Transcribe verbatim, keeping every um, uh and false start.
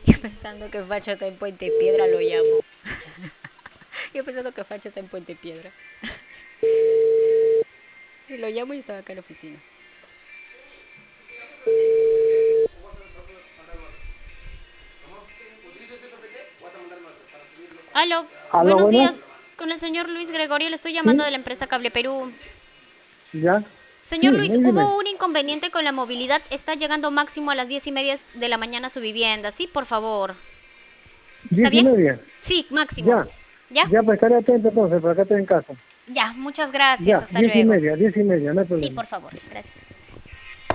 Yo pensando que Facho está en Puente Piedra, lo llamo. Yo pensando que Facho está en Puente Piedra. Y lo llamo y estaba acá en la oficina. Aló, Aló, buenos buenas. días. Con el señor Luis Gregorio le estoy llamando Sí, de la empresa Cable Perú. ya. Sí, Señor Luis, muy dime. hubo un inconveniente con la movilidad. Está llegando máximo a las diez y media de la mañana a su vivienda. Sí, por favor. ¿Está Diez y bien? media. Sí, máximo. Ya. ¿Ya? Ya, pues estaré atento entonces, por acá estoy en casa. Ya, muchas gracias. Ya, Hasta diez y luego. media, diez y media, no hay Sí, problema. por favor. Gracias.